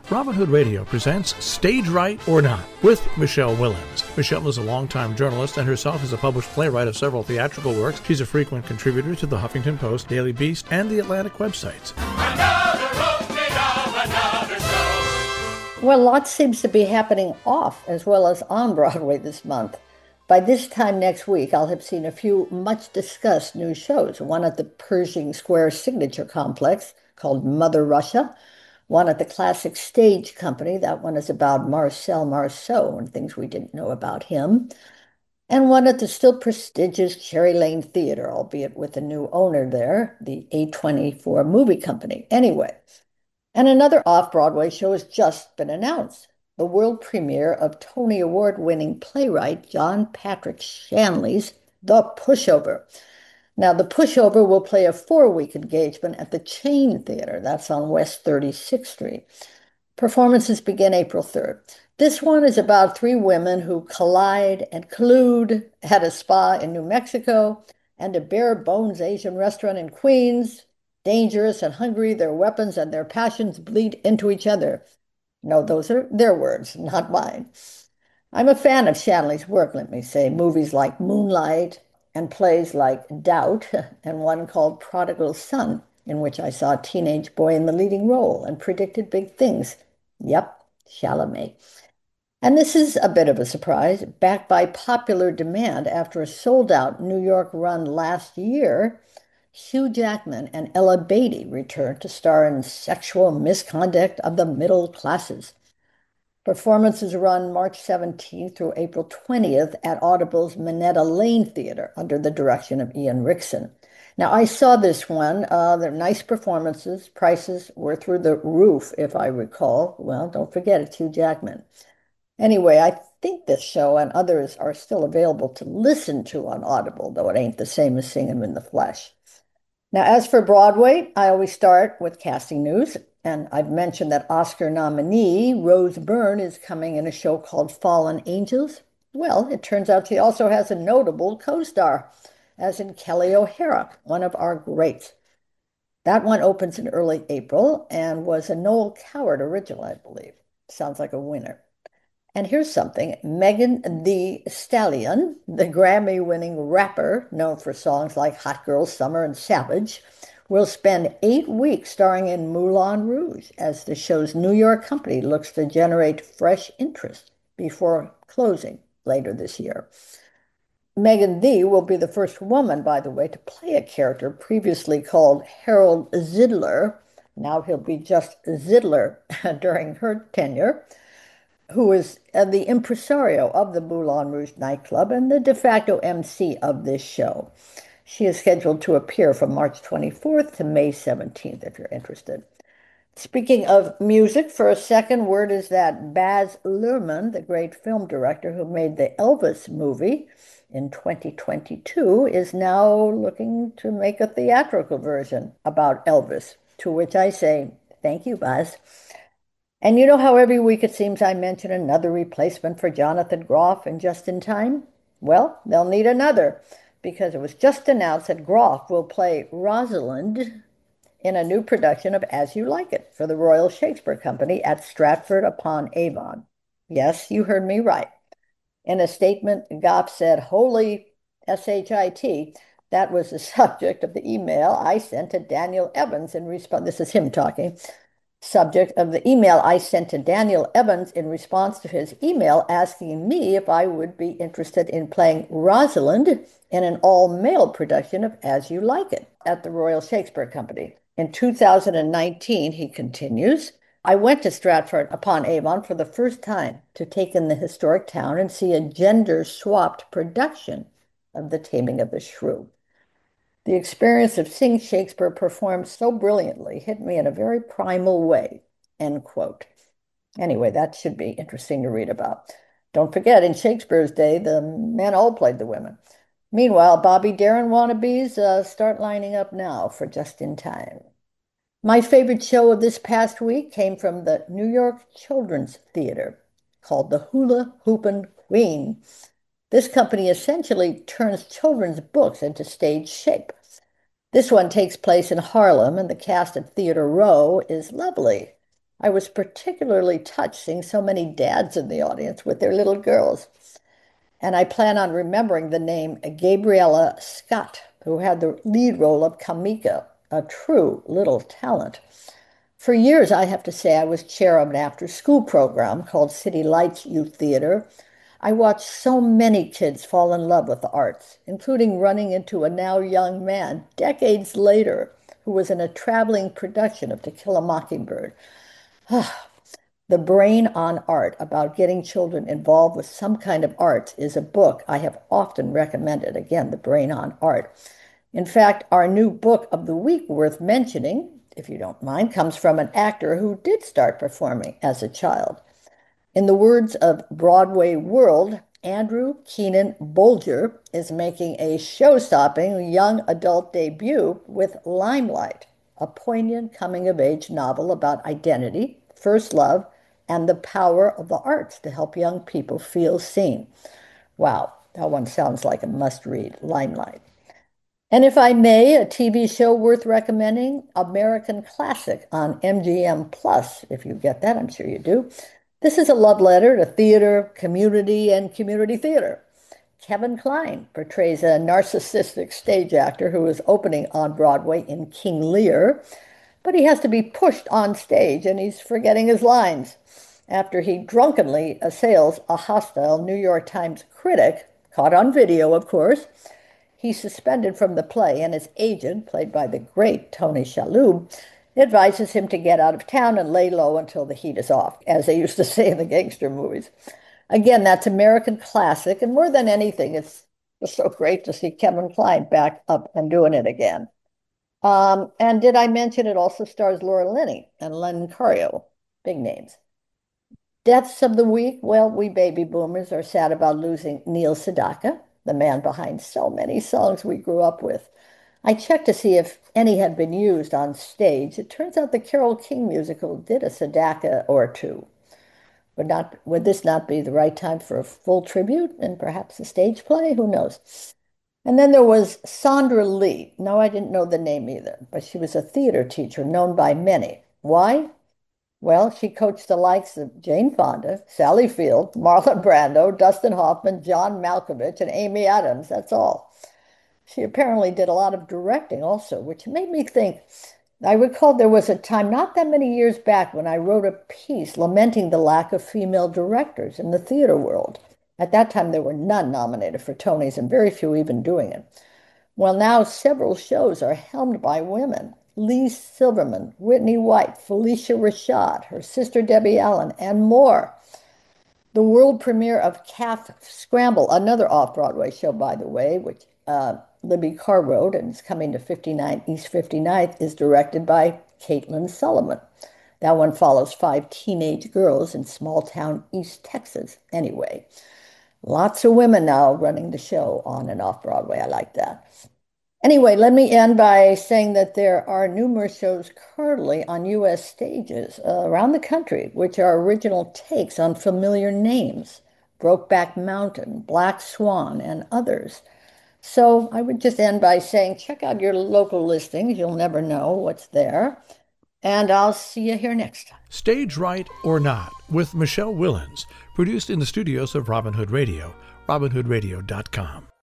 Robin Hood Radio presents Stage Right or Not with Michelle Willens. Michelle is a longtime journalist and herself is a published playwright of several theatrical works. She's a frequent contributor to the Huffington Post, Daily Beast, and the Atlantic websites. Well, lots seems to be happening off as well as on Broadway this month. By this time next week, I'll have seen a few much-discussed new shows, one at the Pershing Square Signature Complex called Mother Russia, one at the Classic Stage Company. That one is about Marcel Marceau and things we didn't know about him. And one at the still prestigious Cherry Lane Theater, albeit with a new owner there, the A24 Movie Company. Anyway, and another off-Broadway show has just been announced. The world premiere of Tony Award-winning playwright John Patrick Shanley's The Pushover. Now, The Pushover will play a 4-week engagement at the Chain Theater. That's on West 36th Street. Performances begin April 3rd. This one is about 3 women who collide and collude at a spa in New Mexico and a bare bones Asian restaurant in Queens. Dangerous and hungry, their weapons and their passions bleed into each other. No, those are their words, not mine. I'm a fan of Shanley's work, let me say. Movies like Moonlight and plays like Doubt, and one called Prodigal Son, in which I saw a teenage boy in the leading role and predicted big things. Yep, Chalamet. And this is a bit of a surprise, backed by popular demand after a sold-out New York run last year. Hugh Jackman and Ella Beatty returned to star in Sexual Misconduct of the Middle Classes. Performances run March 17th through April 20th at Audible's Minetta Lane Theater under the direction of Ian Rickson. Now, I saw this one. They're nice performances. Prices were through the roof, if I recall. Well, don't forget it's Hugh Jackman. Anyway, I think this show and others are still available to listen to on Audible, though it ain't the same as seeing them in the flesh. Now, as for Broadway, I always start with casting news. And I've mentioned that Oscar nominee Rose Byrne is coming in a show called Fallen Angels. Well, it turns out she also has a notable co-star, as in Kelly O'Hara, one of our greats. That one opens in early April and was a Noel Coward original, I believe. Sounds like a winner. And here's something. Megan Thee Stallion, the Grammy-winning rapper known for songs like Hot Girl Summer and Savage, will spend 8 weeks starring in Moulin Rouge as the show's New York company looks to generate fresh interest before closing later this year. Megan Thee will be the first woman, by the way, to play a character previously called Harold Zidler. Now he'll be just Zidler during her tenure, who is the impresario of the Moulin Rouge nightclub and the de facto MC of this show. She is scheduled to appear from March 24th to May 17th, if you're interested. Speaking of music, for a second, word is that Baz Luhrmann, the great film director who made the Elvis movie in 2022, is now looking to make a theatrical version about Elvis, to which I say, thank you, Baz. And you know how every week it seems I mention another replacement for Jonathan Groff in Just in Time? Well, they'll need another, because it was just announced that Groff will play Rosalind in a new production of As You Like It for the Royal Shakespeare Company at Stratford-upon-Avon. Yes, you heard me right. In a statement, Goff said, "Holy S-H-I-T, that was the subject of the email I sent to Daniel Evans in response." This is him talking. Subject of the email I sent to Daniel Evans in response to his email asking me if I would be interested in playing Rosalind in an all-male production of As You Like It at the Royal Shakespeare Company. In 2019, he continues, I went to Stratford-upon-Avon for the first time to take in the historic town and see a gender-swapped production of The Taming of the Shrew. The experience of seeing Shakespeare perform so brilliantly hit me in a very primal way, end quote. Anyway, that should be interesting to read about. Don't forget, in Shakespeare's day, the men all played the women. Meanwhile, Bobby Darin wannabes start lining up now for Just in Time. My favorite show of this past week came from the New York Children's Theater called The Hula Hoopin' Queen. This company essentially turns children's books into stage shape. This one takes place in Harlem, and the cast at Theater Row is lovely. I was particularly touched seeing so many dads in the audience with their little girls. And I plan on remembering the name Gabriella Scott, who had the lead role of Kamika, a true little talent. For years, I have to say, I was chair of an after-school program called City Lights Youth Theater. I watched so many kids fall in love with the arts, including running into a now young man decades later who was in a traveling production of To Kill a Mockingbird. The Brain on Art, about getting children involved with some kind of arts, is a book I have often recommended. Again, The Brain on Art. In fact, our new book of the week worth mentioning, if you don't mind, comes from an actor who did start performing as a child. In the words of Broadway World, Andrew Keenan Bolger is making a show-stopping young adult debut with Limelight, a poignant coming-of-age novel about identity, first love, and the power of the arts to help young people feel seen. Wow, that one sounds like a must-read, Limelight. And if I may, a TV show worth recommending, American Classic on MGM Plus, if you get that, I'm sure you do. This is a love letter to theater, community, and community theater. Kevin Kline portrays a narcissistic stage actor who is opening on Broadway in King Lear, but he has to be pushed on stage and he's forgetting his lines after he drunkenly assails a hostile New York Times critic, caught on video, of course. He's suspended from the play, and his agent, played by the great Tony Shalhoub, advises him to get out of town and lay low until the heat is off, as they used to say in the gangster movies. Again, that's American Classic, and more than anything, it's just so great to see Kevin Kline back up and doing it again. And did I mention it also stars Laura Linney and Len Cario? Big names. Deaths of the week. Well, we baby boomers are sad about losing Neil Sedaka, the man behind so many songs we grew up with. I checked to see if any had been used on stage. It turns out the Carole King musical did a Sedaka or two. Would this not be the right time for a full tribute and perhaps a stage play? Who knows? And then there was Sandra Lee. No, I didn't know the name either, but she was a theater teacher known by many. Why? Well, she coached the likes of Jane Fonda, Sally Field, Marlon Brando, Dustin Hoffman, John Malkovich, and Amy Adams. That's all. She apparently did a lot of directing also, which made me think. I recall there was a time not that many years back when I wrote a piece lamenting the lack of female directors in the theater world. At that time, there were none nominated for Tonys and very few even doing it. Well, now several shows are helmed by women. Lee Silverman, Whitney White, Felicia Rashad, her sister Debbie Allen, and more. The world premiere of Calf Scramble, another off-Broadway show, by the way, which Libby Carr wrote, and it's coming to 59 East 59th, is directed by Caitlin Sullivan. That one follows 5 teenage girls in small-town East Texas. Anyway, lots of women now running the show on and off Broadway. I like that. Anyway, let me end by saying that there are numerous shows currently on U.S. stages around the country, which are original takes on familiar names, Brokeback Mountain, Black Swan, and others. So I would just end by saying, check out your local listings. You'll never know what's there. And I'll see you here next time. Stage Right or Not with Michelle Willens, produced in the studios of Robin Hood Radio, robinhoodradio.com.